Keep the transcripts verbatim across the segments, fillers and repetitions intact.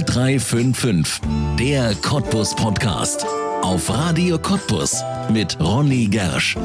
null drei fünf fünf, der Cottbus Podcast. Auf Radio Cottbus mit Ronny Gersch.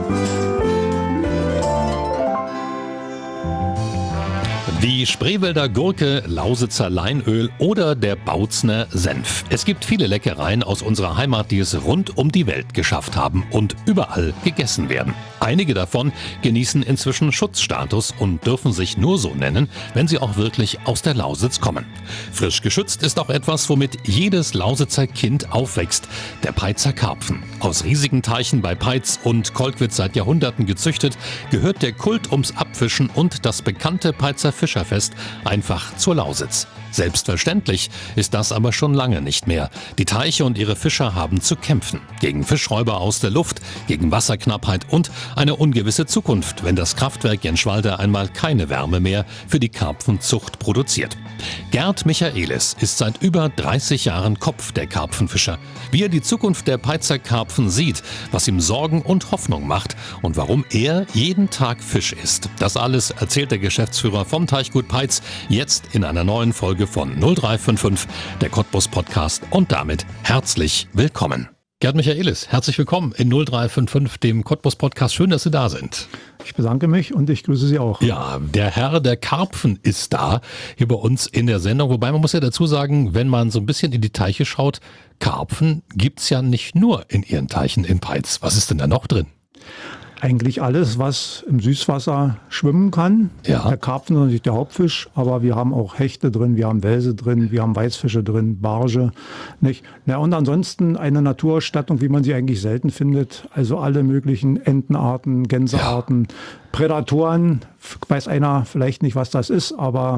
Die Spreewälder Gurke, Lausitzer Leinöl oder der Bautzner Senf. Es gibt viele Leckereien aus unserer Heimat, die es rund um die Welt geschafft haben und überall gegessen werden. Einige davon genießen inzwischen Schutzstatus und dürfen sich nur so nennen, wenn sie auch wirklich aus der Lausitz kommen. Frisch geschützt ist auch etwas, womit jedes Lausitzer Kind aufwächst: der Peitzer Karpfen. Aus riesigen Teichen bei Peitz und Kolkwitz seit Jahrhunderten gezüchtet, gehört der Kult ums Abfischen und das bekannte Peitzer Fischerfest einfach zur Lausitz. Selbstverständlich ist das aber schon lange nicht mehr. Die Teiche und ihre Fischer haben zu kämpfen. Gegen Fischräuber aus der Luft, gegen Wasserknappheit und eine ungewisse Zukunft, wenn das Kraftwerk Jenschwalde einmal keine Wärme mehr für die Karpfenzucht produziert. Gerd Michaelis ist seit über dreißig Jahren Kopf der Karpfenfischer. Wie er die Zukunft der Peitzer Karpfen sieht, was ihm Sorgen und Hoffnung macht und warum er jeden Tag Fisch isst. Das alles erzählt der Geschäftsführer vom Teichgut Peitz jetzt in einer neuen Folge von null drei fünf fünf, der Cottbus Podcast, und damit herzlich willkommen. Gerd Michaelis, herzlich willkommen in null drei fünf fünf, dem Cottbus Podcast. Schön, dass Sie da sind. Ich bedanke mich und ich grüße Sie auch. Ja, der Herr der Karpfen ist da, hier bei uns in der Sendung. Wobei man muss ja dazu sagen, wenn man so ein bisschen in die Teiche schaut, Karpfen gibt's ja nicht nur in Ihren Teichen in Peitz. Was ist denn da noch drin? Eigentlich alles, was im Süßwasser schwimmen kann. Ja. Der Karpfen ist natürlich der Hauptfisch, aber wir haben auch Hechte drin, wir haben Welse drin, wir haben Weißfische drin, Barge. Nicht? Ja, und ansonsten eine Naturausstattung, wie man sie eigentlich selten findet. Also alle möglichen Entenarten, Gänsearten, ja. Prädatoren. Weiß einer vielleicht nicht, was das ist, aber...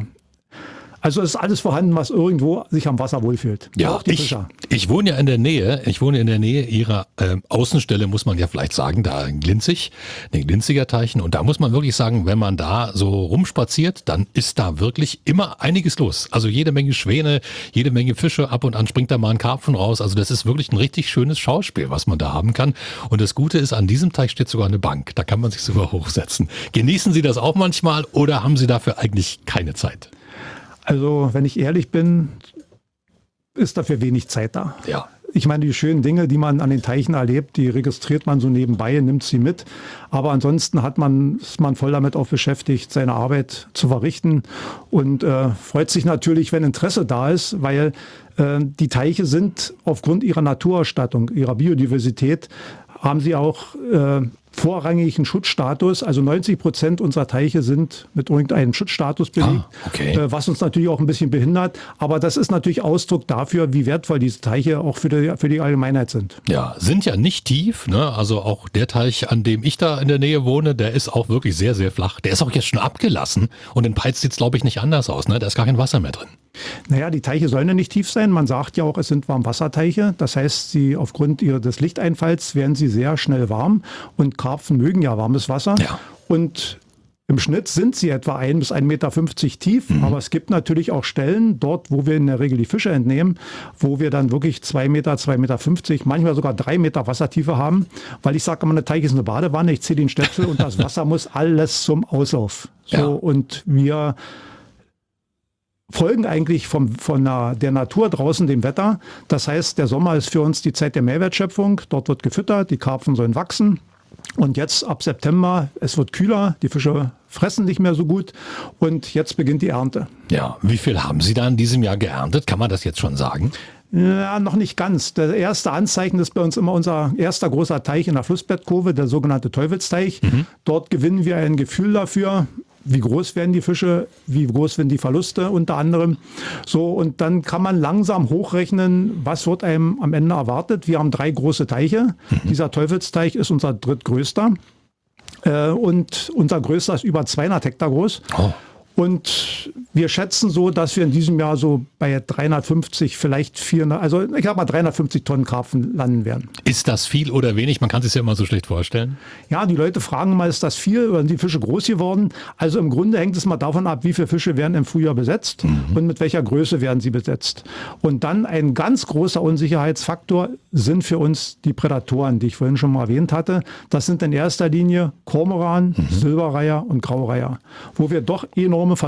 Also es ist alles vorhanden, was irgendwo sich am Wasser wohlfühlt. Ja, auch die ich, Fischer. ich wohne ja in der Nähe, ich wohne in der Nähe Ihrer äh, Außenstelle, muss man ja vielleicht sagen, da in Glinzig, den Glinziger Teichen. Und da muss man wirklich sagen, wenn man da so rumspaziert, dann ist da wirklich immer einiges los. Also jede Menge Schwäne, jede Menge Fische, ab und an springt da mal ein Karpfen raus. Also das ist wirklich ein richtig schönes Schauspiel, was man da haben kann. Und das Gute ist, an diesem Teich steht sogar eine Bank. Da kann man sich sogar hochsetzen. Genießen Sie das auch manchmal oder haben Sie dafür eigentlich keine Zeit? Also, wenn ich ehrlich bin, ist dafür wenig Zeit da. Ja. Ich meine, die schönen Dinge, die man an den Teichen erlebt, die registriert man so nebenbei, nimmt sie mit. Aber ansonsten hat man, ist man voll damit auch beschäftigt, seine Arbeit zu verrichten und äh, freut sich natürlich, wenn Interesse da ist, weil äh, die Teiche sind aufgrund ihrer Naturausstattung, ihrer Biodiversität, haben sie auch äh, vorrangigen Schutzstatus. Also neunzig Prozent unserer Teiche sind mit irgendeinem Schutzstatus belegt, ah, okay. äh, was uns natürlich auch ein bisschen behindert. Aber das ist natürlich Ausdruck dafür, wie wertvoll diese Teiche auch für die, für die Allgemeinheit sind. Ja, sind ja nicht tief, ne? Also auch der Teich, an dem ich da in der Nähe wohne, der ist auch wirklich sehr, sehr flach. Der ist auch jetzt schon abgelassen und in Peitz sieht es, glaube ich, nicht anders aus, ne? Da ist gar kein Wasser mehr drin. Naja, die Teiche sollen ja nicht tief sein. Man sagt ja auch, es sind Warmwasserteiche. Das heißt, sie aufgrund ihres des Lichteinfalls werden sie sehr schnell warm. Und Karpfen mögen ja warmes Wasser. Ja. Und im Schnitt sind sie etwa ein bis ein Meter fünfzig tief. Mhm. Aber es gibt natürlich auch Stellen, dort, wo wir in der Regel die Fische entnehmen, wo wir dann wirklich zwei Meter, zwei Meter fünfzig, manchmal sogar drei Meter Wassertiefe haben. Weil ich sage immer, eine Teich ist eine Badewanne. Ich ziehe den Stöpsel und das Wasser muss alles zum Auslauf. So, ja. Und wir folgen eigentlich vom, von der, der Natur draußen, dem Wetter. Das heißt, der Sommer ist für uns die Zeit der Mehrwertschöpfung. Dort wird gefüttert, die Karpfen sollen wachsen. Und jetzt ab September, es wird kühler, die Fische fressen nicht mehr so gut und jetzt beginnt die Ernte. Ja, wie viel haben Sie da in diesem Jahr geerntet? Kann man das jetzt schon sagen? Ja, noch nicht ganz. Der erste Anzeichen ist bei uns immer unser erster großer Teich in der Flussbettkurve, der sogenannte Teufelsteich. Mhm. Dort gewinnen wir ein Gefühl dafür, wie groß werden die Fische, wie groß werden die Verluste unter anderem. So, und dann kann man langsam hochrechnen, was wird einem am Ende erwartet. Wir haben drei große Teiche. Mhm. Dieser Teufelsteich ist unser drittgrößter. Äh, und unser größter ist über zweihundert Hektar groß. Oh. Und wir schätzen so, dass wir in diesem Jahr so bei dreihundertfünfzig, vielleicht vierhundert, also ich sag mal dreihundertfünfzig Tonnen Karpfen landen werden. Ist das viel oder wenig? Man kann sich ja immer so schlecht vorstellen. Ja, die Leute fragen mal, ist das viel oder sind die Fische groß geworden? Also im Grunde hängt es mal davon ab, wie viele Fische werden im Frühjahr besetzt mhm. und mit welcher Größe werden sie besetzt. Und dann ein ganz großer Unsicherheitsfaktor sind für uns die Prädatoren, die ich vorhin schon mal erwähnt hatte. Das sind in erster Linie Kormoran, mhm. Silberreiher und Graureiher, wo wir doch enorme Verluste haben.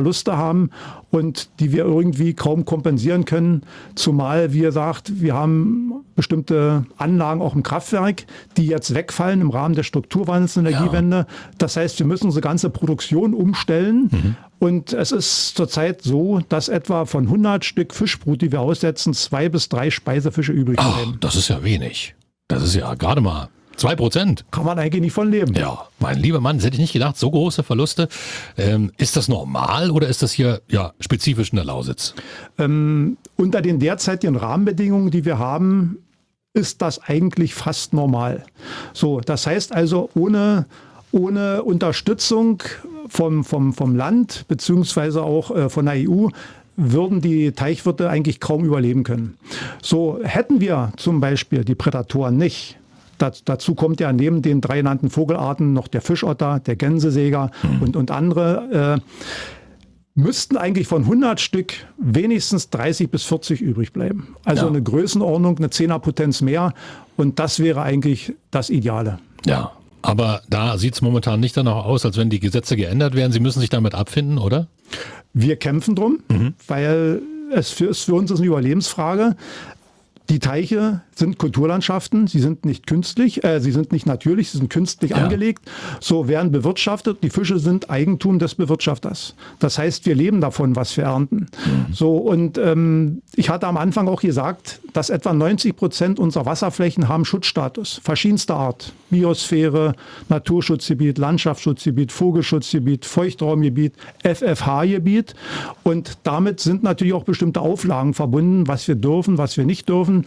haben und die wir irgendwie kaum kompensieren können. Zumal, wie gesagt, wir haben bestimmte Anlagen auch im Kraftwerk, die jetzt wegfallen im Rahmen der Strukturwandels Energiewende. Ja. Das heißt, wir müssen unsere ganze Produktion umstellen. Mhm. Und es ist zurzeit so, dass etwa von hundert Stück Fischbrut, die wir aussetzen, zwei bis drei Speisefische übrig bleiben. Ach, das ist ja wenig. Das ist ja gerade mal zwei Prozent. Kann man eigentlich nicht von leben. Ja, mein lieber Mann, das hätte ich nicht gedacht, so große Verluste. Ähm, ist das normal oder ist das hier ja spezifisch in der Lausitz? Ähm, unter den derzeitigen Rahmenbedingungen, die wir haben, ist das eigentlich fast normal. So, das heißt also, ohne, ohne Unterstützung vom, vom, vom Land beziehungsweise auch äh, von der E U würden die Teichwirte eigentlich kaum überleben können. So, hätten wir zum Beispiel die Prädatoren nicht, das, dazu kommt ja neben den drei genannten Vogelarten noch der Fischotter, der Gänsesäger mhm. und, und andere, äh, müssten eigentlich von hundert Stück wenigstens dreißig bis vierzig übrig bleiben. Also ja. eine Größenordnung, eine Zehnerpotenz mehr und das wäre eigentlich das Ideale. Ja. Aber da sieht es momentan nicht danach aus, als wenn die Gesetze geändert werden. Sie müssen sich damit abfinden, oder? Wir kämpfen drum, mhm. weil es für, es für uns ist eine Überlebensfrage. Die Teiche sind Kulturlandschaften, sie sind nicht künstlich, äh, sie sind nicht natürlich, sie sind künstlich ja. angelegt, so werden bewirtschaftet. Die Fische sind Eigentum des Bewirtschafters. Das heißt, wir leben davon, was wir ernten. Mhm. So, und ähm, ich hatte am Anfang auch gesagt, dass etwa neunzig Prozent unserer Wasserflächen haben Schutzstatus, verschiedenster Art. Biosphäre, Naturschutzgebiet, Landschaftsschutzgebiet, Vogelschutzgebiet, Feuchtraumgebiet, F F H-Gebiet. Und damit sind natürlich auch bestimmte Auflagen verbunden, was wir dürfen, was wir nicht dürfen.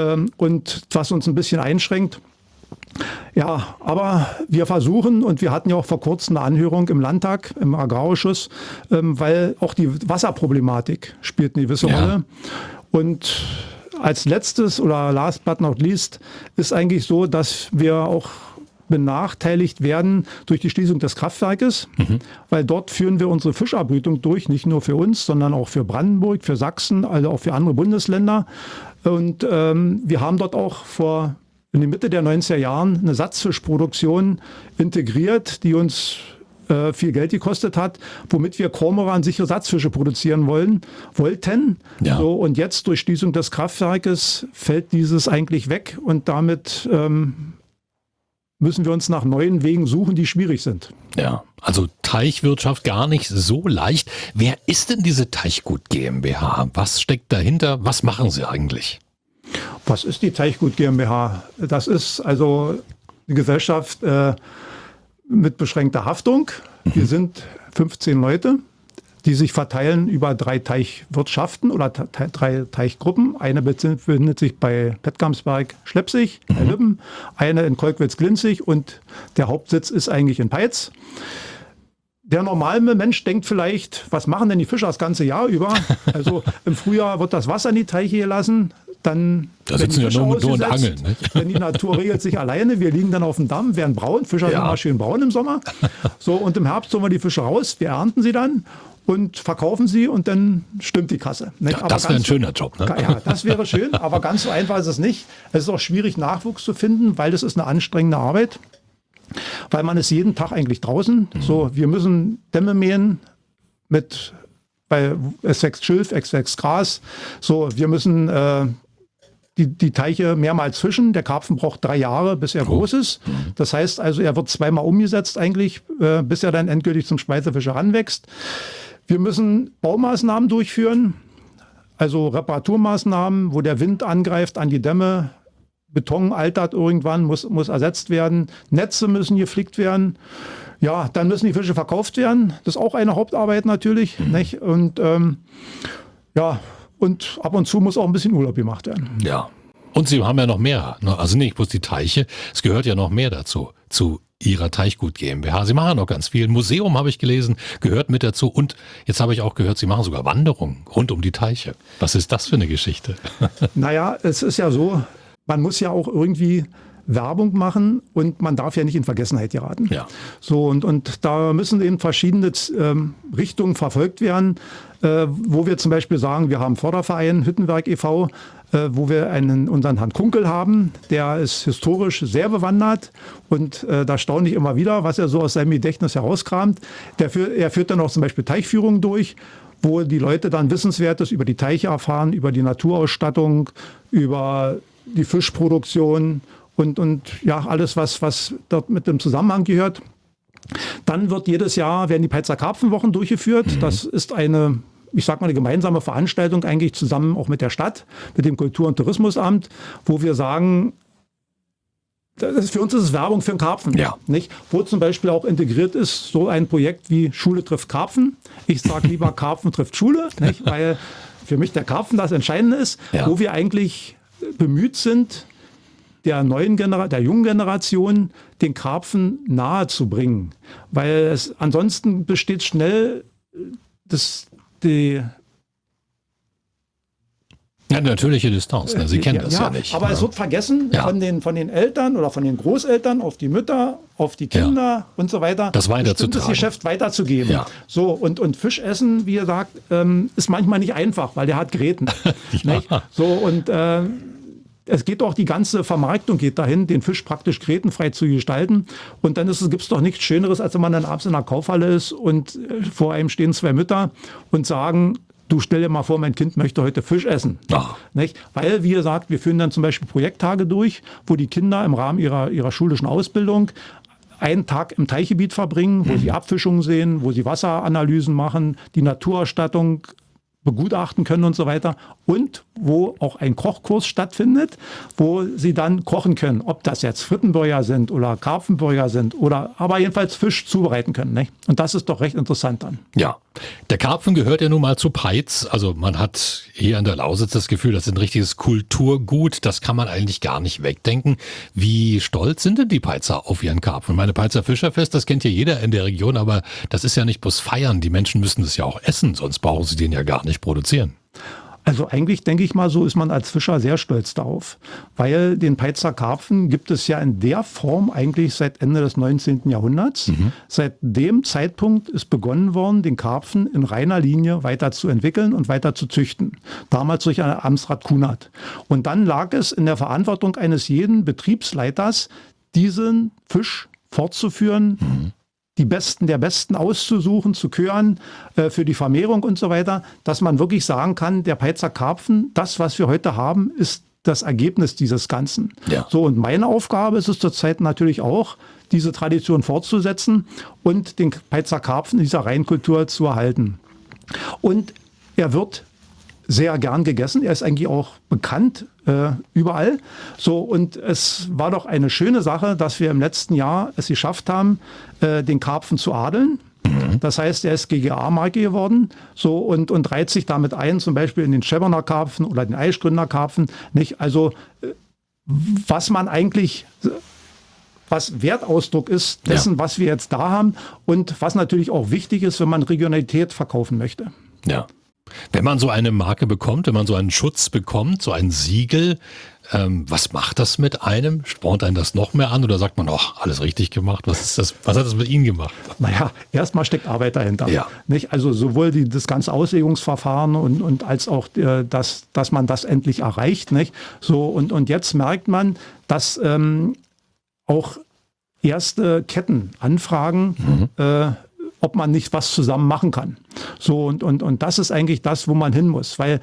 Und was uns ein bisschen einschränkt. Ja, aber wir versuchen, und wir hatten ja auch vor kurzem eine Anhörung im Landtag, im Agrarausschuss, weil auch die Wasserproblematik spielt eine gewisse ja. Rolle. Und als letztes oder last but not least ist eigentlich so, dass wir auch benachteiligt werden durch die Schließung des Kraftwerkes, mhm. weil dort führen wir unsere Fischerbrütung durch, nicht nur für uns, sondern auch für Brandenburg, für Sachsen, also auch für andere Bundesländer. Und ähm, wir haben dort auch vor in der Mitte der neunziger Jahren eine Satzfischproduktion integriert, die uns äh, viel Geld gekostet hat, womit wir Kormoran sichere Satzfische produzieren wollen, wollten. Ja. So, und jetzt durch Schließung des Kraftwerkes fällt dieses eigentlich weg und damit ähm, müssen wir uns nach neuen Wegen suchen, die schwierig sind. Ja, also Teichwirtschaft gar nicht so leicht. Wer ist denn diese Teichgut GmbH? Was steckt dahinter? Was machen Sie eigentlich? Was ist die Teichgut GmbH? Das ist also eine Gesellschaft äh, mit beschränkter Haftung. Mhm. Wir sind fünfzehn Leute, die sich verteilen über drei Teichwirtschaften oder te- drei Teichgruppen. Eine befindet sich bei Pettkamsberg, Schlepsig, bei mhm. Lübben, eine in Kolkwitz-Glinzig und der Hauptsitz ist eigentlich in Peitz. Der normale Mensch denkt vielleicht, was machen denn die Fischer das ganze Jahr über? Also im Frühjahr wird das Wasser in die Teiche gelassen, dann da sitzen ja nur, nur und angeln. Nicht? Denn die Natur regelt sich alleine. Wir liegen dann auf dem Damm, werden braun. Fischer ja. sind immer schön braun im Sommer. So, und im Herbst holen wir die Fische raus, wir ernten sie dann und verkaufen sie und dann stimmt die Kasse. Ja, aber das wäre ein schöner Job. Ne? Ja, das wäre schön, aber ganz so einfach ist es nicht. Es ist auch schwierig, Nachwuchs zu finden, weil das ist eine anstrengende Arbeit. Weil man ist jeden Tag eigentlich draußen. Mhm. So, wir müssen Dämme mähen mit, bei es wächst Schilf, es wächst Gras. So, wir müssen äh, die, die Teiche mehrmals fischen. Der Karpfen braucht drei Jahre, bis er oh. groß ist. Mhm. Das heißt also, er wird zweimal umgesetzt eigentlich, äh, bis er dann endgültig zum Speisefisch heranwächst. Wir müssen Baumaßnahmen durchführen, also Reparaturmaßnahmen, wo der Wind angreift an die Dämme. Beton altert irgendwann, muss, muss ersetzt werden. Netze müssen geflickt werden. Ja, dann müssen die Fische verkauft werden. Das ist auch eine Hauptarbeit natürlich. Mhm. Nicht? Und ähm, ja, und ab und zu muss auch ein bisschen Urlaub gemacht werden. Ja. Und Sie haben ja noch mehr. Also nicht bloß die Teiche. Es gehört ja noch mehr dazu. Zu Ihrer Teichgut GmbH. Sie machen noch ganz viel. Ein Museum habe ich gelesen, gehört mit dazu. Und jetzt habe ich auch gehört, Sie machen sogar Wanderungen rund um die Teiche. Was ist das für eine Geschichte? Naja, es ist ja so, man muss ja auch irgendwie Werbung machen und man darf ja nicht in Vergessenheit geraten. Ja. So, und, und da müssen eben verschiedene ähm, Richtungen verfolgt werden, äh, wo wir zum Beispiel sagen, wir haben Förderverein Hüttenwerk e V, äh, wo wir einen, unseren Herrn Kunkel haben, der ist historisch sehr bewandert und äh, da staune ich immer wieder, was er so aus seinem Gedächtnis herauskramt. Der für, er führt dann auch zum Beispiel Teichführungen durch, wo die Leute dann Wissenswertes über die Teiche erfahren, über die Naturausstattung, über die Fischproduktion und, und ja, alles, was, was dort mit dem Zusammenhang gehört. Dann wird jedes Jahr, werden die Peitzer Karpfenwochen durchgeführt. Mhm. Das ist eine, ich sag mal, eine gemeinsame Veranstaltung eigentlich zusammen auch mit der Stadt, mit dem Kultur- und Tourismusamt, wo wir sagen, das ist, für uns ist es Werbung für den Karpfen, ja. nicht? Wo zum Beispiel auch integriert ist so ein Projekt wie Schule trifft Karpfen. Ich sage lieber Karpfen trifft Schule, nicht? Weil für mich der Karpfen das Entscheidende ist, ja. wo wir eigentlich bemüht sind, der neuen Genera- der jungen Generation den Karpfen nahe zu bringen. Weil es ansonsten besteht schnell das, die Ja, natürliche Distanz, ne? Sie kennen ja, das ja, ja nicht. Aber ne? es wird vergessen ja. von, den, von den Eltern oder von den Großeltern auf die Mütter, auf die Kinder ja. und so weiter. Das weiterzutragen. Das Geschäft weiterzugeben. Ja. So, und, und Fischessen, wie gesagt, ähm, ist manchmal nicht einfach, weil der hat Gräten. ja. So, und äh, es geht auch, die ganze Vermarktung geht dahin, den Fisch praktisch grätenfrei zu gestalten. Und dann gibt es doch nichts Schöneres, als wenn man dann abends in der Kaufhalle ist und äh, vor einem stehen zwei Mütter und sagen, du stell dir mal vor, mein Kind möchte heute Fisch essen. Ja. Nicht? Weil, wie gesagt, wir führen dann zum Beispiel Projekttage durch, wo die Kinder im Rahmen ihrer, ihrer schulischen Ausbildung einen Tag im Teichgebiet verbringen, wo mhm. sie Abfischungen sehen, wo sie Wasseranalysen machen, die Naturausstattung begutachten können und so weiter. Und wo auch ein Kochkurs stattfindet, wo sie dann kochen können. Ob das jetzt Frittenburger sind oder Karpfenburger sind oder aber jedenfalls Fisch zubereiten können. Nicht? Und das ist doch recht interessant dann. Ja, der Karpfen gehört ja nun mal zu Peitz. Also man hat hier an der Lausitz das Gefühl, das ist ein richtiges Kulturgut. Das kann man eigentlich gar nicht wegdenken. Wie stolz sind denn die Peitzer auf ihren Karpfen? Meine Peitzer Fischerfest, das kennt ja jeder in der Region, aber das ist ja nicht bloß feiern. Die Menschen müssen das ja auch essen, sonst brauchen sie den ja gar nicht produzieren. Also eigentlich denke ich mal, so ist man als Fischer sehr stolz darauf, weil den Peitzer Karpfen gibt es ja in der Form eigentlich seit Ende des neunzehnten Jahrhunderts. Mhm. Seit dem Zeitpunkt ist begonnen worden, den Karpfen in reiner Linie weiterzuentwickeln und weiter zu züchten. Damals durch Amtsrat Kunert. Und dann lag es in der Verantwortung eines jeden Betriebsleiters, diesen Fisch fortzuführen, mhm. die Besten der Besten auszusuchen, zu kören äh, für die Vermehrung und so weiter, dass man wirklich sagen kann, der Peitzer Karpfen, das, was wir heute haben, ist das Ergebnis dieses Ganzen. Ja. So, und meine Aufgabe ist es zurzeit natürlich auch, diese Tradition fortzusetzen und den Peitzer Karpfen in dieser Reinkultur zu erhalten. Und er wird sehr gern gegessen. Er ist eigentlich auch bekannt äh, überall. So, und es war doch eine schöne Sache, dass wir im letzten Jahr es geschafft haben, äh, den Karpfen zu adeln. Mhm. Das heißt, er ist G G A-Marke geworden, so, und, und reiht sich damit ein, zum Beispiel in den Schäberner Karpfen oder den Eichgründer Karpfen. Nicht? Also, äh, was man eigentlich, was Wertausdruck ist dessen, ja. was wir jetzt da haben und was natürlich auch wichtig ist, wenn man Regionalität verkaufen möchte. Ja. Wenn man so eine Marke bekommt, wenn man so einen Schutz bekommt, so ein Siegel, ähm, was macht das mit einem? Spornt einen das noch mehr an oder sagt man, ach, alles richtig gemacht? Was ist das? Was hat das mit Ihnen gemacht? Naja, erstmal steckt Arbeit dahinter. Ja. Nicht? Also sowohl die, das ganze Auslegungsverfahren und, und als auch, äh, das, dass man das endlich erreicht. Nicht? So, und, und jetzt merkt man, dass ähm, auch erste Ketten anfragen, mhm. äh, ob man nicht was zusammen machen kann. So, und, und, und das ist eigentlich das, wo man hin muss. Weil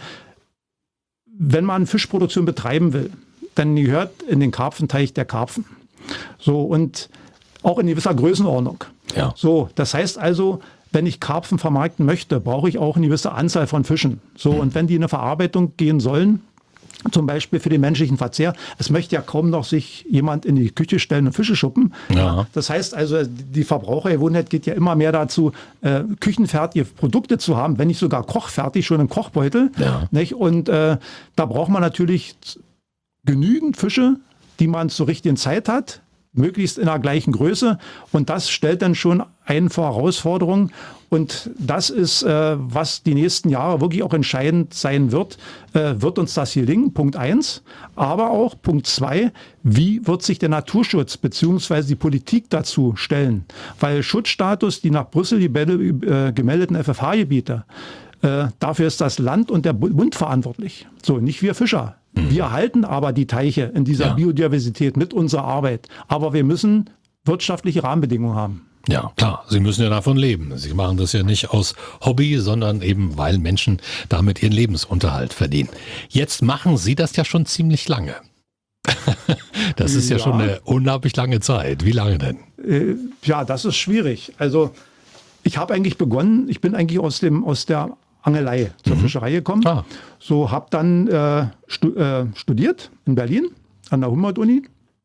wenn man Fischproduktion betreiben will, dann gehört in den Karpfenteich der Karpfen. So, und auch in gewisser Größenordnung. Ja. So, das heißt also, wenn ich Karpfen vermarkten möchte, brauche ich auch eine gewisse Anzahl von Fischen. So, mhm. und wenn die in eine Verarbeitung gehen sollen, zum Beispiel für den menschlichen Verzehr. Es möchte ja kaum noch sich jemand in die Küche stellen und Fische schuppen. Ja. Das heißt also, die Verbrauchergewohnheit geht ja immer mehr dazu, äh, küchenfertige Produkte zu haben, wenn nicht sogar kochfertig, schon im Kochbeutel. Ja. Nicht? Und äh, da braucht man natürlich genügend Fische, die man zur richtigen Zeit hat, möglichst in der gleichen Größe. Und das stellt dann schon einen vor Herausforderungen. Und das ist, äh, was die nächsten Jahre wirklich auch entscheidend sein wird. Äh, wird uns das gelingen? Punkt eins. Aber auch Punkt zwei, wie wird sich der Naturschutz bzw. die Politik dazu stellen? Weil Schutzstatus, die nach Brüssel äh, gemeldeten F F H-Gebiete, äh, dafür ist das Land und der Bund verantwortlich. So, nicht wir Fischer. Wir erhalten aber die Teiche in dieser ja. Biodiversität mit unserer Arbeit. Aber wir müssen wirtschaftliche Rahmenbedingungen haben. Ja, klar. Sie müssen ja davon leben. Sie machen das ja nicht aus Hobby, sondern eben, weil Menschen damit ihren Lebensunterhalt verdienen. Jetzt machen Sie das ja schon ziemlich lange. Das ist ja, ja schon eine unglaublich lange Zeit. Wie lange denn? Äh, ja, das ist schwierig. Also ich habe eigentlich begonnen, ich bin eigentlich aus, dem, aus der Angelei zur mhm. Fischerei gekommen. Ah. So habe dann äh, stu- äh, studiert in Berlin an der Humboldt-Uni.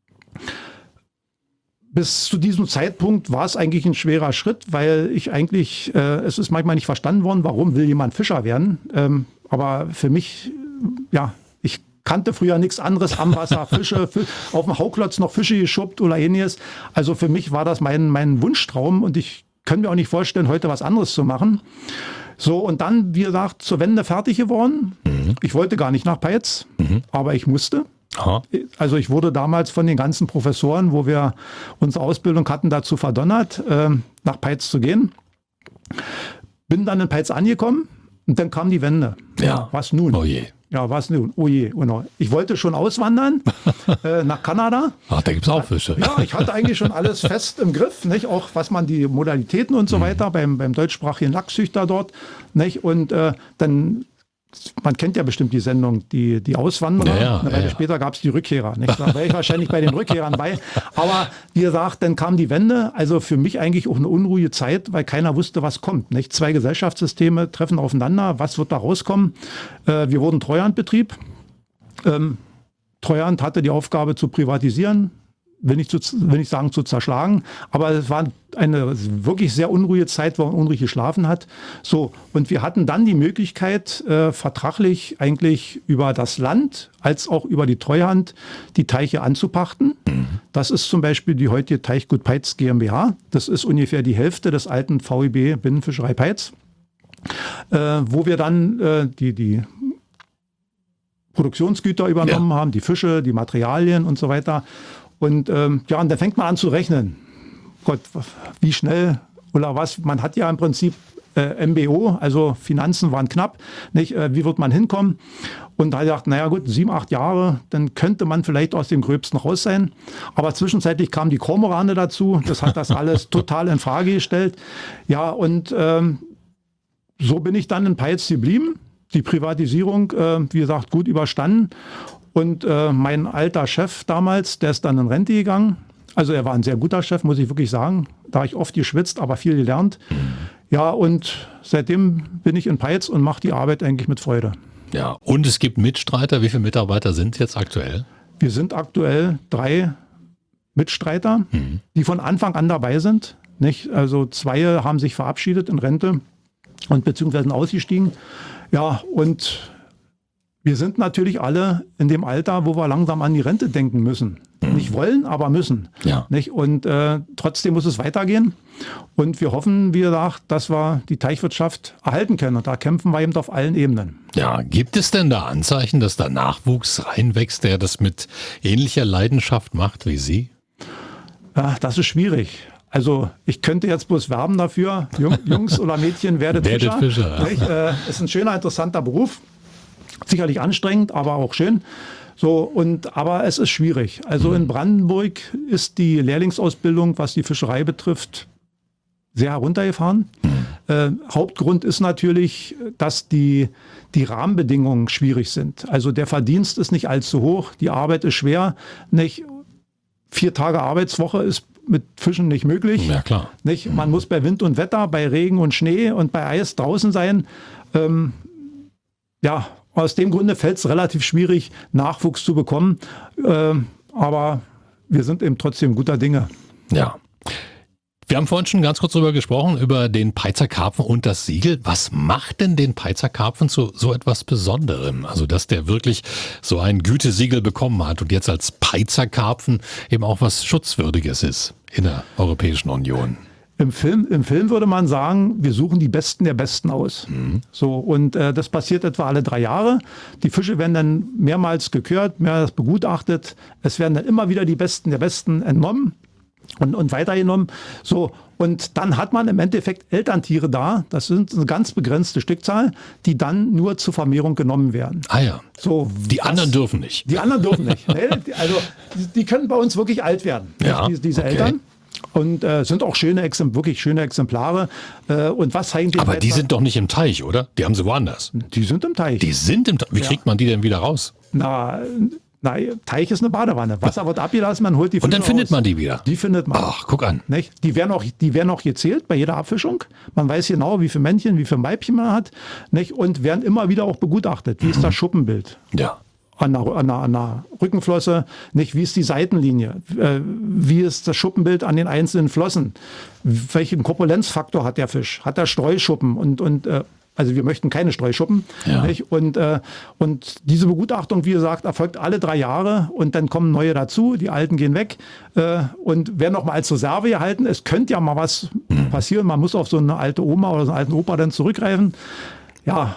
Bis zu diesem Zeitpunkt war es eigentlich ein schwerer Schritt, weil ich eigentlich, äh, es ist manchmal nicht verstanden worden, warum will jemand Fischer werden. Ähm, aber für mich, ja, ich kannte früher nichts anderes am Wasser, Fische, auf dem Hauklotz noch Fische geschuppt oder ähnliches. Also für mich war das mein, mein Wunschtraum und ich kann mir auch nicht vorstellen, heute was anderes zu machen. So, und dann, wie gesagt, zur Wende fertig geworden. Mhm. Ich wollte gar nicht nach Peitz, mhm. aber ich musste. Aha. Also ich wurde damals von den ganzen Professoren, wo wir unsere Ausbildung hatten, dazu verdonnert, äh, nach Peitz zu gehen. Bin dann in Peitz angekommen und dann kam die Wende. Ja. Was nun? Oh je. Ja, was nun? Oh je. Genau. Ich wollte schon auswandern äh, nach Kanada. Ach, da gibt es auch Fische. Ja, ich hatte eigentlich schon alles fest im Griff, nicht? Auch was man die Modalitäten und so mhm. weiter beim, beim deutschsprachigen Lachszüchter dort. Nicht? Und äh, dann, man kennt ja bestimmt die Sendung, die, die Auswanderer. Ja, ja, Eine Weile ja. später gab es die Rückkehrer. Nicht? Da wäre ich wahrscheinlich bei den Rückkehrern bei. Aber wie gesagt, dann kam die Wende. Also für mich eigentlich auch eine unruhige Zeit, weil keiner wusste, was kommt. Nicht? Zwei Gesellschaftssysteme treffen aufeinander. Was wird da rauskommen? Äh, wir wurden Treuhandbetrieb. Ähm, Treuhand hatte die Aufgabe zu privatisieren. Will nicht, zu, will nicht sagen zu zerschlagen, aber es war eine wirklich sehr unruhige Zeit, wo man unruhig geschlafen hat. So, und wir hatten dann die Möglichkeit, äh, vertraglich eigentlich über das Land als auch über die Treuhand die Teiche anzupachten. Mhm. Das ist zum Beispiel die heutige Teichgut Peitz GmbH. Das ist ungefähr die Hälfte des alten V E B Binnenfischerei Peitz, äh, wo wir dann äh, die, die Produktionsgüter übernommen ja. haben, die Fische, die Materialien und so weiter. Und ähm, ja, und dann fängt man an zu rechnen. Gott, wie schnell oder was? Man hat ja im Prinzip äh, M B O, also Finanzen waren knapp. Nicht? Äh, wie wird man hinkommen? Und da habe ich gedacht, naja gut, sieben, acht Jahre, dann könnte man vielleicht aus dem Gröbsten raus sein. Aber zwischenzeitlich kamen die Kormorane dazu. Das hat das alles total in Frage gestellt. Ja, und ähm, so bin ich dann in Peitz geblieben. Die Privatisierung, äh, wie gesagt, gut überstanden. Und äh, mein alter Chef damals, der ist dann in Rente gegangen. Also er war ein sehr guter Chef, muss ich wirklich sagen. Da habe ich oft geschwitzt, aber viel gelernt. Ja, und seitdem bin ich in Peitz und mache die Arbeit eigentlich mit Freude. Ja, und es gibt Mitstreiter. Wie viele Mitarbeiter sind jetzt aktuell? Wir sind aktuell drei Mitstreiter, mhm. die von Anfang an dabei sind. Nicht? Also zwei haben sich verabschiedet in Rente und beziehungsweise ausgestiegen. Ja, und wir sind natürlich alle in dem Alter, wo wir langsam an die Rente denken müssen. Mhm. Nicht wollen, aber müssen. Ja. Nicht? Und äh, trotzdem muss es weitergehen. Und wir hoffen, wie gesagt, dass wir die Teichwirtschaft erhalten können. Und da kämpfen wir eben auf allen Ebenen. Ja, gibt es denn da Anzeichen, dass da Nachwuchs reinwächst, der das mit ähnlicher Leidenschaft macht wie Sie? Ja, das ist schwierig. Also ich könnte jetzt bloß werben dafür. Jungs oder Mädchen, werdet Fischer. Werdet Fischer. Nicht? Äh, ist ein schöner, interessanter Beruf. Sicherlich anstrengend, aber auch schön. So, und, aber es ist schwierig. Also in Brandenburg ist die Lehrlingsausbildung, was die Fischerei betrifft, sehr heruntergefahren. Mhm. Äh, Hauptgrund ist natürlich, dass die, die Rahmenbedingungen schwierig sind. Also der Verdienst ist nicht allzu hoch, die Arbeit ist schwer. Nicht? Vier Tage Arbeitswoche ist mit Fischen nicht möglich. Ja, klar. Nicht? Man muss bei Wind und Wetter, bei Regen und Schnee und bei Eis draußen sein. Ähm, ja, aus dem Grunde fällt es relativ schwierig, Nachwuchs zu bekommen. Ähm, aber wir sind eben trotzdem guter Dinge. Ja. Wir haben vorhin schon ganz kurz drüber gesprochen, über den Peitzer Karpfen und das Siegel. Was macht denn den Peitzer Karpfen zu so etwas Besonderem? Also, dass der wirklich so ein Gütesiegel bekommen hat und jetzt als Peitzer Karpfen eben auch was Schutzwürdiges ist in der Europäischen Union. Im Film, Im Film würde man sagen, wir suchen die Besten der Besten aus. Mhm. So, und äh, das passiert etwa alle drei Jahre. Die Fische werden dann mehrmals gekürt, mehrmals begutachtet. Es werden dann immer wieder die Besten der Besten entnommen und, und weitergenommen. So, und dann hat man im Endeffekt Elterntiere da, das sind eine ganz begrenzte Stückzahl, die dann nur zur Vermehrung genommen werden. Ah ja, so, die das, anderen dürfen nicht. Die anderen dürfen nicht. Nee, also die, die können bei uns wirklich alt werden, ja, die, diese okay. Eltern. Und äh, sind auch schöne, Exemp- wirklich schöne Exemplare. Äh, und was zeigen die Aber die Peizer? sind doch nicht im Teich, oder? Die haben sie woanders. Die sind im Teich. Die sind im Teich. Wie Ja. kriegt man die denn wieder raus? Na, na, Teich ist eine Badewanne. Wasser wird abgelassen, man holt die Fische Und dann findet raus. man die wieder. Die findet man. Ach, guck an. Nicht? Die werden auch, die werden auch gezählt bei jeder Abfischung. Man weiß genau, wie viele Männchen, wie viele Weibchen man hat. Nicht? Und werden immer wieder auch begutachtet. Wie ist das Schuppenbild? Ja. An der, an, der, an der Rückenflosse, nicht? Wie ist die Seitenlinie? Äh, wie ist das Schuppenbild an den einzelnen Flossen? Welchen Korpulenzfaktor hat der Fisch? Hat er Streuschuppen? Und, und äh, also wir möchten keine Streuschuppen. Ja. Nicht? Und, äh, und diese Begutachtung, wie gesagt, erfolgt alle drei Jahre und dann kommen neue dazu, die alten gehen weg äh, und werden noch mal als Reserve gehalten. Es könnte ja mal was passieren, man muss auf so eine alte Oma oder so einen alten Opa dann zurückgreifen. Ja,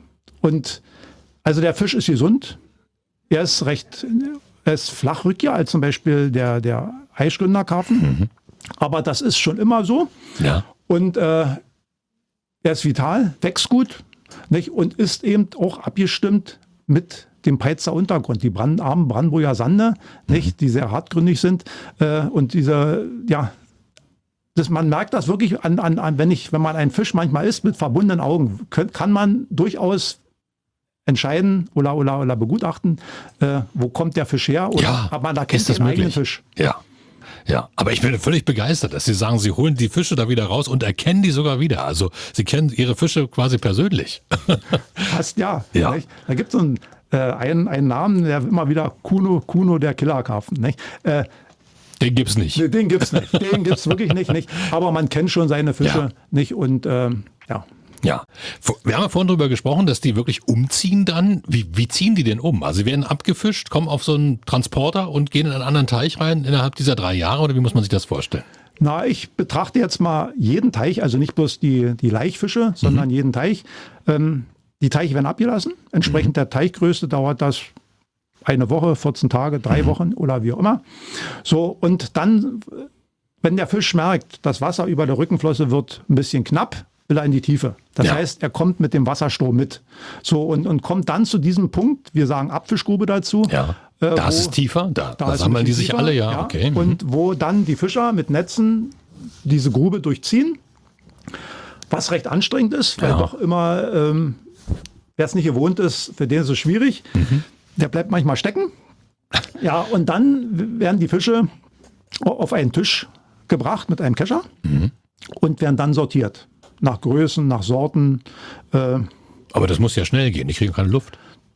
und also der Fisch ist gesund. Er ist recht, er ist flachrückiger als zum Beispiel der, der Eichgründerkarpfen. Mhm. Aber das ist schon immer so. Ja. Und äh, er ist vital, wächst gut, nicht? Und ist eben auch abgestimmt mit dem Peitzer Untergrund. Die Brand, armen Brandenburger Sande, nicht? Die sehr hartgründig sind. Äh, und diese, ja, das, man merkt das wirklich an, an, an, wenn ich, wenn man einen Fisch manchmal isst mit verbundenen Augen, kann, kann man durchaus entscheiden oder, oder, oder begutachten, äh, wo kommt der Fisch her oder Ja, ob man da kennt ist das den eigenen möglich? Fisch. Ja. Ja, aber ich bin völlig begeistert, dass Sie sagen, Sie holen die Fische da wieder raus und erkennen die sogar wieder. Also Sie kennen Ihre Fische quasi persönlich. Fast ja. Ja. Nicht? Da gibt es so einen, äh, einen, einen Namen, der immer wieder Kuno, Kuno der Killerkarpfen. Nicht? Äh, Den gibt's nicht. nee, den gibt's nicht. Den gibt's wirklich nicht, nicht. Aber man kennt schon seine Fische Ja. nicht und ähm, ja. Ja, wir haben ja vorhin drüber gesprochen, dass die wirklich umziehen dann. Wie, wie ziehen die denn um? Also sie werden abgefischt, kommen auf so einen Transporter und gehen in einen anderen Teich rein innerhalb dieser drei Jahre oder wie muss man sich das vorstellen? Na, ich betrachte jetzt mal jeden Teich, also nicht bloß die, die Laichfische, sondern mhm. jeden Teich. Ähm, die Teiche werden abgelassen. Entsprechend mhm. der Teichgröße dauert das eine Woche, vierzehn Tage, drei mhm. Wochen oder wie auch immer. So, und dann, wenn der Fisch merkt, das Wasser über der Rückenflosse wird ein bisschen knapp, will er in die Tiefe. Das Ja. heißt, er kommt mit dem Wasserstrom mit. So, und, und kommt dann zu diesem Punkt, wir sagen Abfischgrube dazu. Ja, äh, da ist wo- es tiefer, da, da, ist sammeln ein die bisschen sich tiefer, alle, ja, okay. Mhm. Und wo dann die Fischer mit Netzen diese Grube durchziehen, was recht anstrengend ist, weil Ja. doch immer, ähm, wer es nicht gewohnt ist, für den ist es schwierig. Mhm. Der bleibt manchmal stecken. Ja, und dann werden die Fische auf einen Tisch gebracht mit einem Kescher Mhm. und werden dann sortiert. Nach Größen, nach Sorten. Äh, Aber das muss ja schnell gehen, ich kriege keine Luft.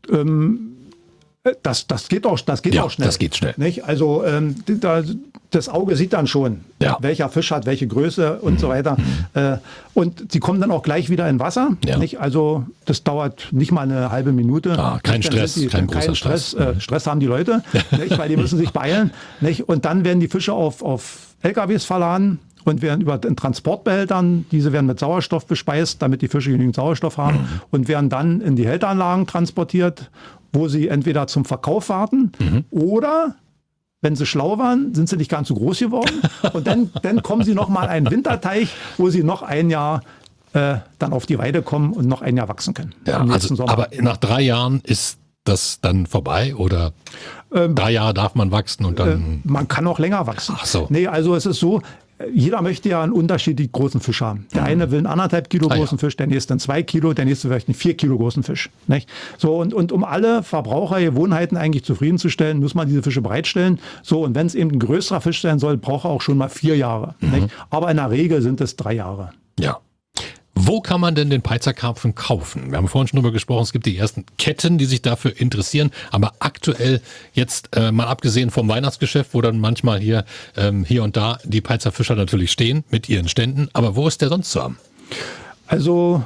Das, das geht auch, das geht Ja, auch schnell. das geht schnell. Nicht? Also ähm, die- da, das Auge sieht dann schon, Ja. welcher Fisch hat welche Größe und so weiter. Äh, und sie kommen dann auch gleich wieder in Wasser. Ja. Nicht? Also das dauert nicht mal eine halbe Minute. Ah, kein Dann Stress, sind kein kein großer Stress. Stress. Äh, Stress haben die Leute, nicht? Weil die müssen sich beeilen. Nicht? Und dann werden die Fische auf, auf L K Ws verladen und werden über den Transportbehältern, diese werden mit Sauerstoff bespeist, damit die Fische genügend Sauerstoff haben Mhm. und werden dann in die Hälteranlagen transportiert, wo sie entweder zum Verkauf warten Mhm. oder, wenn sie schlau waren, sind sie nicht ganz so groß geworden. Und dann, dann kommen sie noch mal in einen Winterteich, wo sie noch ein Jahr äh, dann auf die Weide kommen und noch ein Jahr wachsen können. Ja, im nächsten also, Sommer. aber nach drei Jahren ist das dann vorbei oder drei Jahre darf man wachsen und dann... Man kann auch länger wachsen. Ach so. Nee, also es ist so, jeder möchte ja einen unterschiedlich großen Fisch haben. Der eine will einen anderthalb Kilo Ah, ja. großen Fisch, der nächste einen zwei Kilo, der nächste vielleicht einen vier Kilo großen Fisch. Nicht? So, und, und um alle Verbrauchergewohnheiten eigentlich zufriedenzustellen, muss man diese Fische bereitstellen. So, und wenn es eben ein größerer Fisch sein soll, braucht er auch schon mal vier Jahre. Mhm. Nicht? Aber in der Regel sind es drei Jahre. Ja. Wo kann man denn den Peitzer Karpfen kaufen? Wir haben vorhin schon drüber gesprochen, es gibt die ersten Ketten, die sich dafür interessieren, aber aktuell jetzt äh, mal abgesehen vom Weihnachtsgeschäft, wo dann manchmal hier, ähm, hier und da die Peitzer Fischer natürlich stehen mit ihren Ständen, aber wo ist der sonst zu haben? Also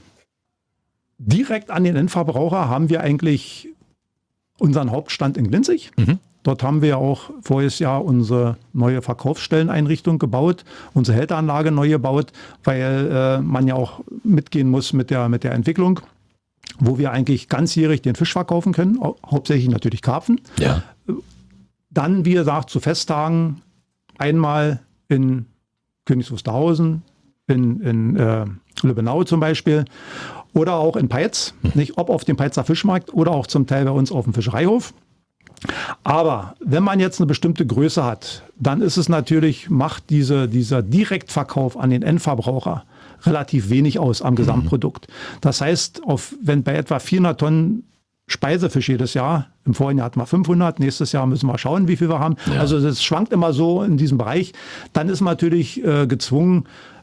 direkt an den Endverbraucher haben wir eigentlich unseren Hauptstand in Glinzig. Mhm. Dort haben wir auch voriges Jahr unsere neue Verkaufsstelleneinrichtung gebaut, unsere Hälteranlage neu gebaut, weil äh, man ja auch mitgehen muss mit der, mit der Entwicklung, wo wir eigentlich ganzjährig den Fisch verkaufen können, hau- hauptsächlich natürlich Karpfen. Ja. Dann, wie gesagt, zu Festtagen einmal in Königs Wusterhausen, in, in äh, Lübbenau zum Beispiel oder auch in Peitz, nicht ob auf dem Peitzer Fischmarkt oder auch zum Teil bei uns auf dem Fischereihof. Aber wenn man jetzt eine bestimmte Größe hat, dann ist es natürlich, macht diese, dieser Direktverkauf an den Endverbraucher relativ wenig aus am Gesamtprodukt. Das heißt, auf, wenn bei etwa vierhundert Tonnen Speisefisch jedes Jahr, im vorigen Jahr hatten wir fünfhundert, nächstes Jahr müssen wir schauen, wie viel wir haben. Ja. Also das schwankt immer so in diesem Bereich. Dann ist man natürlich äh, gezwungen,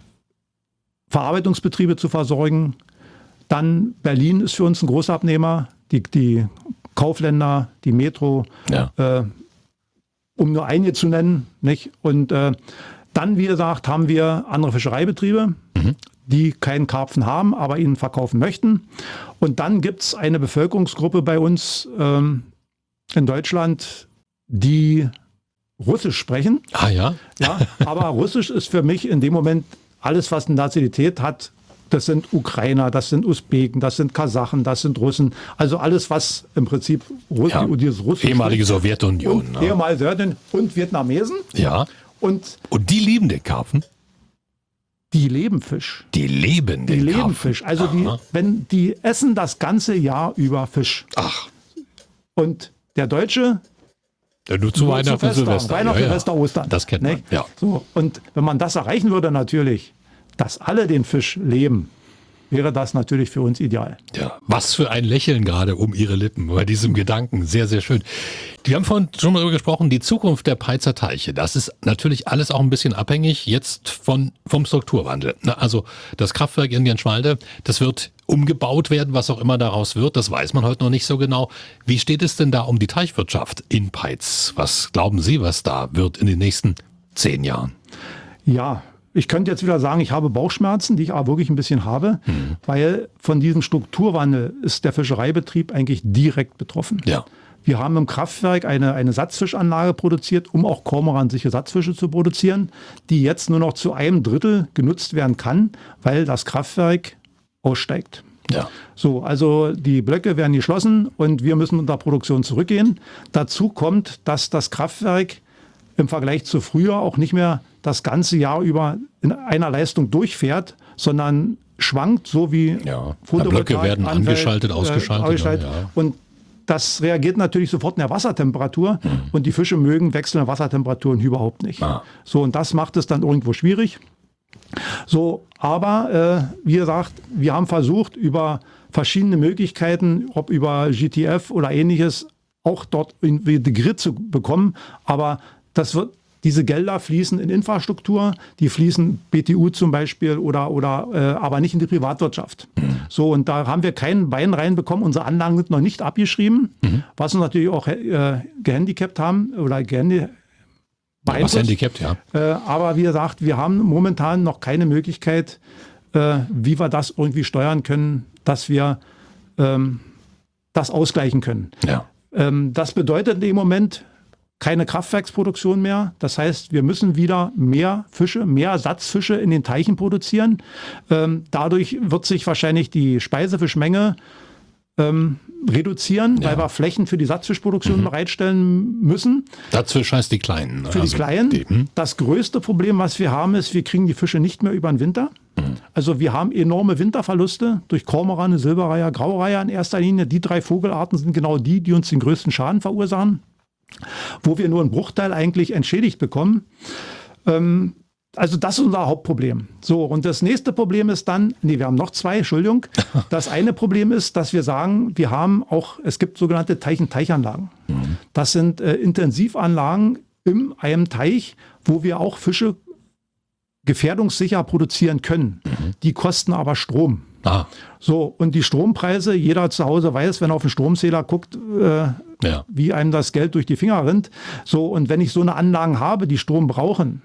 Verarbeitungsbetriebe zu versorgen. Dann Berlin ist für uns ein großer Abnehmer, die, die Kaufländer, die Metro, ja. äh, um nur einige zu nennen. Nicht? Und äh, dann, wie gesagt, haben wir andere Fischereibetriebe, mhm. die keinen Karpfen haben, aber ihn verkaufen möchten. Und dann gibt es eine Bevölkerungsgruppe bei uns ähm, in Deutschland, die Russisch sprechen. Ah ja? Ja, aber Russisch ist für mich in dem Moment alles, was eine Nationalität hat. Das sind Ukrainer, das sind Usbeken, das sind Kasachen, das sind Russen. Also alles, was im Prinzip Russ ja. dieses Russisch ehemalige ist. Sowjetunion. Und, ne? Ehemalige Sowjetunion und Vietnamesen. Ja. Und, und die lieben den Karpfen? Die leben Fisch. Die leben den Die leben Karpfen. Fisch. Also die, wenn, die essen das ganze Jahr über Fisch. Ach. Und der Deutsche... Ja, nur zu Weihnachten und Silvester. Weihnachten, ja, ja. Silvester, Ostern. Das kennt man, ja. So, und wenn man das erreichen würde natürlich, dass alle den Fisch leben, wäre das natürlich für uns ideal. Ja, was für ein Lächeln gerade um Ihre Lippen bei diesem Gedanken. Sehr, sehr schön. Wir haben vorhin schon darüber gesprochen, die Zukunft der Peitzer Teiche. Das ist natürlich alles auch ein bisschen abhängig jetzt von, vom Strukturwandel. Also das Kraftwerk in Jenschwalde, das wird umgebaut werden, was auch immer daraus wird. Das weiß man heute noch nicht so genau. Wie steht es denn da um die Teichwirtschaft in Peitz? Was glauben Sie, was da wird in den nächsten zehn Jahren? Ja, ich könnte jetzt wieder sagen, ich habe Bauchschmerzen, die ich aber wirklich ein bisschen habe, mhm. weil von diesem Strukturwandel ist der Fischereibetrieb eigentlich direkt betroffen. Ja. Wir haben im Kraftwerk eine, eine Satzfischanlage produziert, um auch kormoransichere Satzfische zu produzieren, die jetzt nur noch zu einem Drittel genutzt werden kann, weil das Kraftwerk aussteigt. Ja. So, also die Blöcke werden geschlossen und wir müssen unter Produktion zurückgehen. Dazu kommt, dass das Kraftwerk im Vergleich zu früher auch nicht mehr das ganze Jahr über in einer Leistung durchfährt, sondern schwankt, so wie ja. Photovoltaik Blöcke werden anfällt, angeschaltet, äh, ausgeschaltet. ausgeschaltet. Ja. Und das reagiert natürlich sofort in der Wassertemperatur mhm. und die Fische mögen wechselnde Wassertemperaturen überhaupt nicht. Ah. So, und das macht es dann irgendwo schwierig. So, aber äh, wie gesagt, wir haben versucht, über verschiedene Möglichkeiten, ob über G T F oder ähnliches, auch dort irgendwie die Grid zu bekommen, aber das wird, diese Gelder fließen in Infrastruktur, die fließen B T U zum Beispiel oder, oder äh, aber nicht in die Privatwirtschaft. Mhm. So, und da haben wir keinen Bein reinbekommen. Unsere Anlagen sind noch nicht abgeschrieben, mhm. was uns natürlich auch äh, gehandicapt haben oder gehandi ja, was handicapt, ja. Äh, aber wie gesagt, wir haben momentan noch keine Möglichkeit, äh, wie wir das irgendwie steuern können, dass wir ähm, das ausgleichen können. Ja. Ähm, das bedeutet im Moment keine Kraftwerksproduktion mehr. Das heißt, wir müssen wieder mehr Fische, mehr Ersatzfische in den Teichen produzieren. Ähm, dadurch wird sich wahrscheinlich die Speisefischmenge ähm, reduzieren, ja. weil wir Flächen für die Satzfischproduktion mhm. bereitstellen müssen. Satzfisch heißt die Kleinen. Für also die Kleinen. Die, hm? Das größte Problem, was wir haben, ist, wir kriegen die Fische nicht mehr über den Winter. Mhm. Also wir haben enorme Winterverluste durch Kormorane, Silberreiher, Graureiher in erster Linie. Die drei Vogelarten sind genau die, die uns den größten Schaden verursachen, wo wir nur einen Bruchteil eigentlich entschädigt bekommen. Ähm, also das ist unser Hauptproblem. So, und das nächste Problem ist dann, nee, wir haben noch zwei, Entschuldigung. Das eine Problem ist, dass wir sagen, wir haben auch, es gibt sogenannte Teich-und-Teichanlagen. Mhm. Das sind äh, Intensivanlagen in einem Teich, wo wir auch Fische gefährdungssicher produzieren können. Mhm. Die kosten aber Strom. Ah. So, und die Strompreise, jeder zu Hause weiß, wenn er auf den Stromzähler guckt, äh, ja. wie einem das Geld durch die Finger rinnt. So, und wenn ich so eine Anlagen habe, die Strom brauchen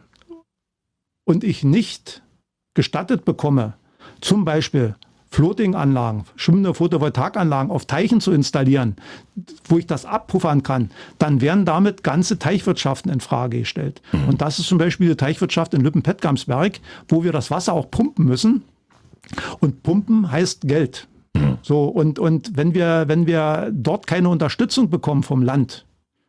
und ich nicht gestattet bekomme, zum Beispiel Floating-Anlagen, schwimmende Photovoltaikanlagen auf Teichen zu installieren, wo ich das abpuffern kann, dann werden damit ganze Teichwirtschaften in Frage gestellt. Mhm. Und das ist zum Beispiel die Teichwirtschaft in Lüppen-Pettgamsberg, wo wir das Wasser auch pumpen müssen. Und pumpen heißt Geld. Mhm. So, und, und wenn wir, wenn wir dort keine Unterstützung bekommen vom Land,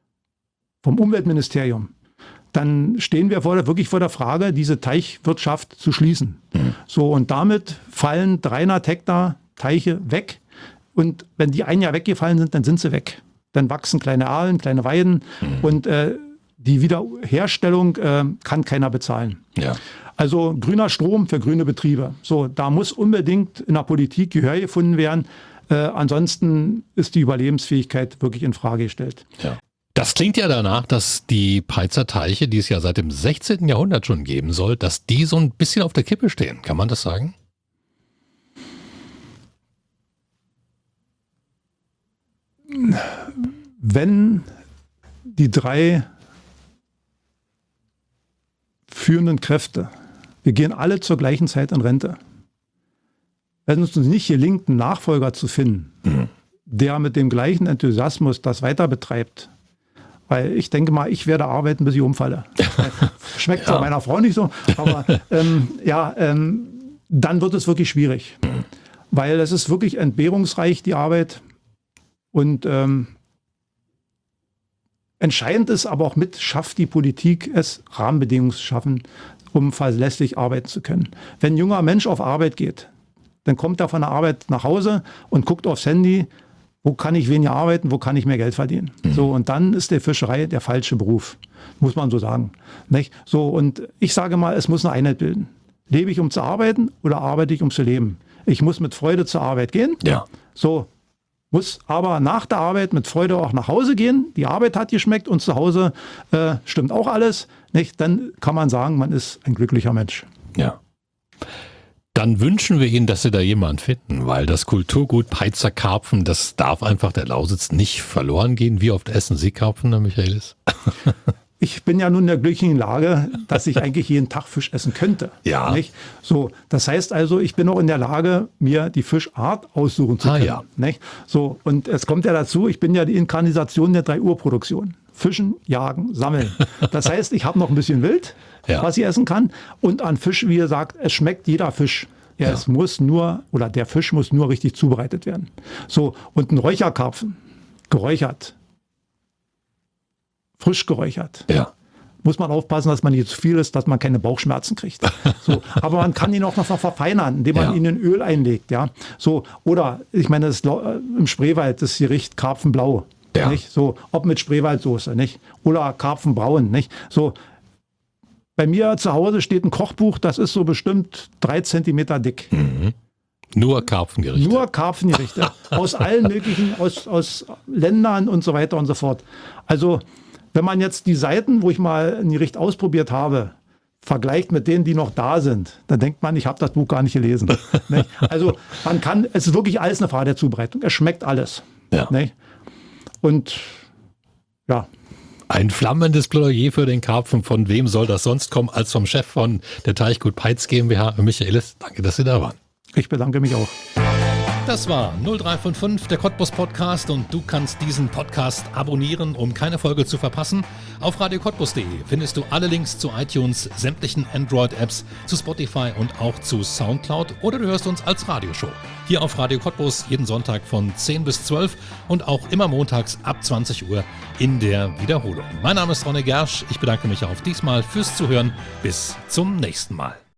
vom Umweltministerium, dann stehen wir vor der, wirklich vor der Frage, diese Teichwirtschaft zu schließen. Mhm. So, und damit fallen dreihundert Hektar Teiche weg. Und wenn die ein Jahr weggefallen sind, dann sind sie weg. dann wachsen kleine Aalen, kleine Weiden mhm. und äh, die Wiederherstellung äh, kann keiner bezahlen. Ja. Also grüner Strom für grüne Betriebe. So, da muss unbedingt in der Politik Gehör gefunden werden. Äh, ansonsten ist die Überlebensfähigkeit wirklich in Frage gestellt. Ja. Das klingt ja danach, dass die Peitzer Teiche, die es ja seit dem sechzehnten Jahrhundert schon geben soll, dass die so ein bisschen auf der Kippe stehen. Kann man das sagen? Wenn die drei führenden Kräfte, wir gehen alle zur gleichen Zeit in Rente, wenn es uns nicht gelingt, einen Nachfolger zu finden, mhm. der mit dem gleichen Enthusiasmus das weiter betreibt, weil ich denke mal, ich werde arbeiten, bis ich umfalle. Schmeckt zwar ja. meiner Frau nicht so, aber ähm, ja, ähm, dann wird es wirklich schwierig, mhm. weil es ist wirklich entbehrungsreich, die Arbeit. Und ähm, entscheidend ist aber auch mit, schafft die Politik es, Rahmenbedingungen zu schaffen, um verlässlich arbeiten zu können. Wenn ein junger Mensch auf Arbeit geht, dann kommt er von der Arbeit nach Hause und guckt aufs Handy, wo kann ich weniger arbeiten, wo kann ich mehr Geld verdienen. Mhm. So, und dann ist der Fischerei der falsche Beruf, muss man so sagen. Nicht? So, und ich sage mal, es muss eine Einheit bilden. Lebe ich, um zu arbeiten oder arbeite ich, um zu leben? Ich muss mit Freude zur Arbeit gehen. Ja. So, muss aber nach der Arbeit mit Freude auch nach Hause gehen. Die Arbeit hat geschmeckt und zu Hause äh, stimmt auch alles. Nicht? Dann kann man sagen, man ist ein glücklicher Mensch. Ja. Dann wünschen wir Ihnen, dass Sie da jemanden finden, weil das Kulturgut Peitzer Karpfen, das darf einfach der Lausitz nicht verloren gehen. Wie oft essen Sie Karpfen, Herr Michaelis? Ich bin ja nun in der glücklichen Lage, dass ich eigentlich jeden Tag Fisch essen könnte. Ja. Nicht? So, das heißt also, ich bin auch in der Lage, mir die Fischart aussuchen zu können. Ah, ja. Nicht? So, und es kommt ja dazu, ich bin ja die Inkarnation der drei Uhr Produktion. Fischen, jagen, sammeln. Das heißt, ich habe noch ein bisschen Wild, ja. was ich essen kann. Und an Fisch, wie gesagt, es schmeckt jeder Fisch. Ja, ja. Es muss nur, oder der Fisch muss nur richtig zubereitet werden. So, und ein Räucherkarpfen, geräuchert, frisch geräuchert. Ja. Muss man aufpassen, dass man nicht zu viel ist, dass man keine Bauchschmerzen kriegt. So, aber man kann ihn auch noch verfeinern, indem man ja. ihn in Öl einlegt. Ja? So, oder, ich meine, das, im Spreewald das Gericht Karpfenblau. Ja. Nicht? So, ob mit Spreewaldsoße, nicht? Oder Karpfenbraun. Nicht? So, bei mir zu Hause steht ein Kochbuch, das ist so bestimmt drei Zentimeter dick. Mhm. Nur Karpfengerichte. Nur Karpfengerichte. Aus allen möglichen, aus, aus Ländern und so weiter und so fort. Also, wenn man jetzt die Seiten, wo ich mal ein Gericht ausprobiert habe, vergleicht mit denen, die noch da sind, dann denkt man, ich habe das Buch gar nicht gelesen. Nicht? Also man kann, es ist wirklich alles eine Frage der Zubereitung. Es schmeckt alles. Ja. Nicht? Und ja. Ein flammendes Plädoyer für den Karpfen. Von wem soll das sonst kommen als vom Chef von der Teichgut Peitz GmbH, Michaelis. Danke, dass Sie da waren. Ich bedanke mich auch. Das war null drei fünf fünf, der Cottbus Podcast, und du kannst diesen Podcast abonnieren, um keine Folge zu verpassen. Auf radio cottbus punkt de findest du alle Links zu iTunes, sämtlichen Android-Apps, zu Spotify und auch zu Soundcloud, oder du hörst uns als Radioshow. Hier auf Radio Cottbus jeden Sonntag von zehn bis zwölf und auch immer montags ab zwanzig Uhr in der Wiederholung. Mein Name ist Ronny Gersch, ich bedanke mich auch diesmal fürs Zuhören. Bis zum nächsten Mal.